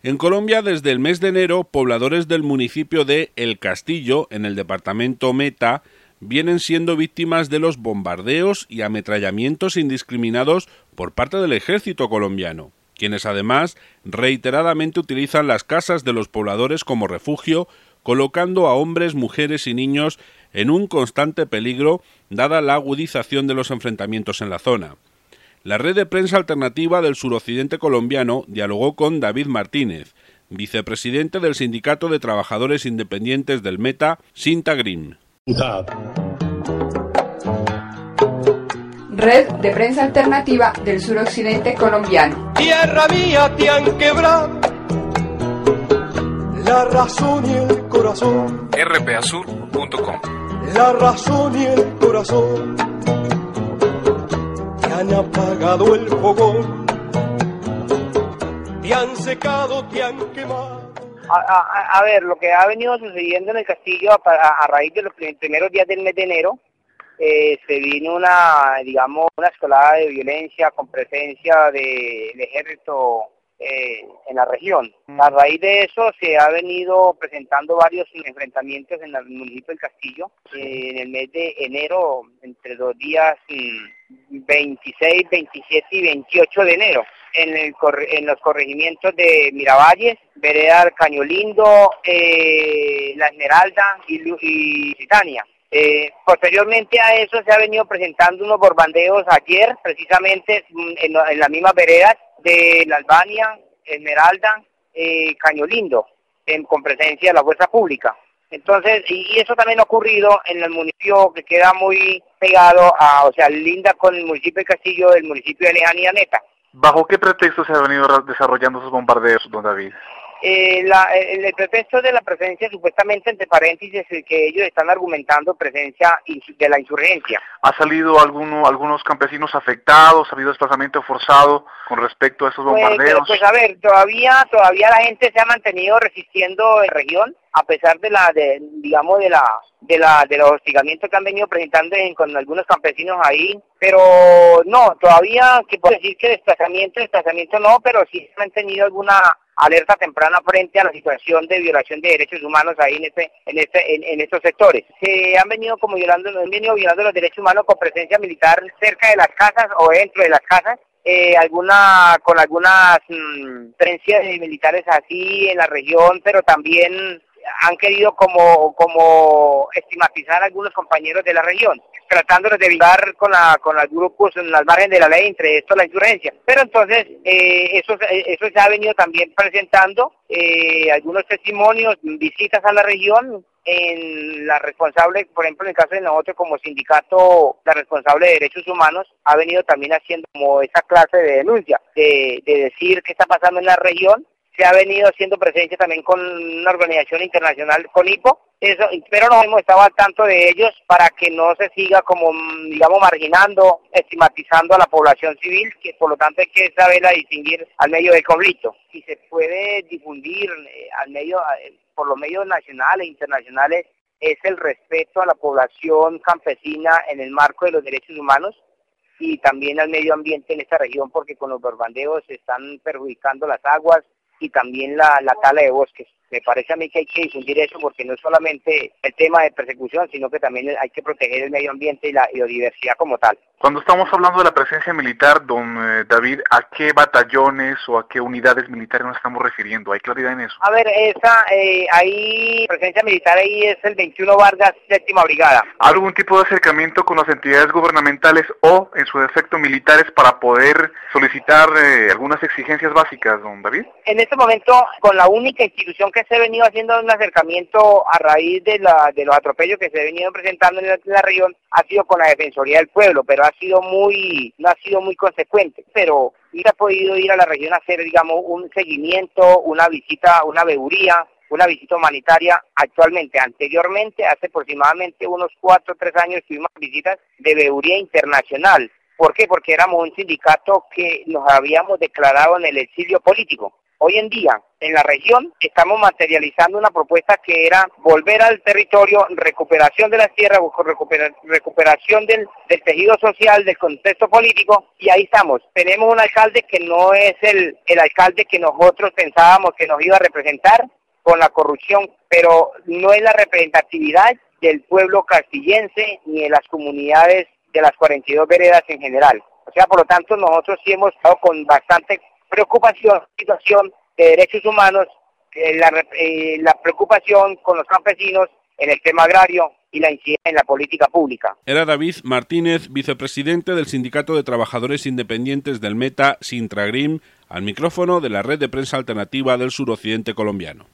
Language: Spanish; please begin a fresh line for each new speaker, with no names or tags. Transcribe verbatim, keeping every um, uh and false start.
En Colombia, desde el mes de enero, pobladores del municipio de El Castillo, en el departamento Meta, vienen siendo víctimas de los bombardeos y ametrallamientos indiscriminados por parte del ejército colombiano, quienes además reiteradamente utilizan las casas de los pobladores como refugio, colocando a hombres, mujeres y niños en un constante peligro, dada la agudización de los enfrentamientos en la zona. La red de prensa alternativa del suroccidente colombiano dialogó con David Martínez, vicepresidente del Sindicato de Trabajadores Independientes del Meta, Sintagrim.
Red de prensa alternativa del suroccidente colombiano.
Tierra mía, te han quebrado la razón y el corazón.
r p a sur punto com.
La razón y el corazón te han apagado el fogón, te han secado, te han quemado.
A, a, a ver, lo que ha venido sucediendo en el Castillo a, a, a raíz de los primeros días del mes de enero, eh, se vino una, digamos, una escalada de violencia con presencia del ejército eh, en la región. A raíz de eso se ha venido presentando varios enfrentamientos en el municipio del Castillo, eh, en el mes de enero, entre los días mm, veintiséis, veintisiete y veintiocho de enero. En, el, en los corregimientos de Miravalles, Vereda Caño Lindo, eh, La Esmeralda y, y Cisania. Eh, posteriormente a eso se ha venido presentando unos bombardeos ayer, precisamente en, en las mismas veredas de La Albania, Esmeralda, eh, Caño Lindo, en, con presencia de la fuerza pública. Entonces, y eso también ha ocurrido en el municipio que queda muy pegado a, o sea, linda con el municipio de Castillo, el municipio de Lejanía Neta.
¿Bajo qué pretexto se han venido desarrollando esos bombardeos, don David?
Eh, la, el, el pretexto de la presencia, supuestamente, entre paréntesis, el que ellos están argumentando presencia de la insurgencia.
¿Ha salido alguno, algunos campesinos afectados? ¿Ha habido desplazamiento forzado con respecto a esos bombardeos?
Pues, pues a ver, todavía todavía la gente se ha mantenido resistiendo en la región, a pesar de la, de, digamos, de la de la de los hostigamientos que han venido presentando en, con algunos campesinos ahí, pero no, todavía, que puedo decir que desplazamiento, desplazamiento no, pero sí se han tenido alguna alerta temprana frente a la situación de violación de derechos humanos ahí en este, en este, en, en estos sectores. Se han venido como violando, han venido violando los derechos humanos con presencia militar cerca de las casas o dentro de las casas, eh, alguna, con algunas mmm, presencias de militares así en la región, pero también han querido como, como estigmatizar a algunos compañeros de la región, tratándolos de vincular con, la, con los grupos en las margen de la ley, entre estos la insurgencia. Pero entonces, eh, eso, eso se ha venido también presentando, eh, algunos testimonios, visitas a la región, en la responsable, por ejemplo, en el caso de nosotros como sindicato, la responsable de derechos humanos, ha venido también haciendo como esa clase de denuncia, de, de decir qué está pasando en la región. Se ha venido haciendo presencia también con una organización internacional, con I P O, eso, pero no hemos estado al tanto de ellos para que no se siga como, digamos, marginando, estigmatizando a la población civil, que por lo tanto hay que saberla distinguir al medio del conflicto. Si se puede difundir eh, al medio, eh, por los medios nacionales e internacionales, es el respeto a la población campesina en el marco de los derechos humanos y también al medio ambiente en esta región, porque con los bombardeos se están perjudicando las aguas y también la, la tala de bosques. Me parece a mí que hay que difundir eso porque no es solamente el tema de persecución, sino que también hay que proteger el medio ambiente y la biodiversidad como tal.
Cuando estamos hablando de la presencia militar, don eh, David, ¿a qué batallones o a qué unidades militares nos estamos refiriendo? ¿Hay claridad en eso?
A ver, esa, eh, ahí, presencia militar ahí es el veintiuno Vargas, séptima brigada.
¿Algún tipo de acercamiento con las entidades gubernamentales o, en su defecto, militares para poder solicitar eh, algunas exigencias básicas, don David?
En este momento, con la única institución que se ha venido haciendo un acercamiento a raíz de, la, de los atropellos que se han venido presentando en la, en la región, ha sido con la Defensoría del Pueblo, pero ha sido muy, no ha sido muy consecuente, pero sí ha podido ir a la región a hacer, digamos, un seguimiento, una visita, una veeduría, una visita humanitaria actualmente. Anteriormente, hace aproximadamente unos cuatro o tres años, tuvimos visitas de veeduría internacional. ¿Por qué? Porque éramos un sindicato que nos habíamos declarado en el exilio político. Hoy en día, en la región, estamos materializando una propuesta que era volver al territorio, recuperación de las tierras, recupera, recuperación del, del tejido social, del contexto político, y ahí estamos. Tenemos un alcalde que no es el, el alcalde que nosotros pensábamos que nos iba a representar con la corrupción, pero no es la representatividad del pueblo castillense ni de las comunidades de las cuarenta y dos veredas en general. O sea, por lo tanto, nosotros sí hemos estado con bastante preocupación, situación de derechos humanos, eh, la, eh, la preocupación con los campesinos en el tema agrario y la incidencia en la política pública.
Era David Martínez, vicepresidente del Sindicato de Trabajadores Independientes del Meta, Sintragrim, al micrófono de la Red de Prensa Alternativa del Suroccidente Colombiano.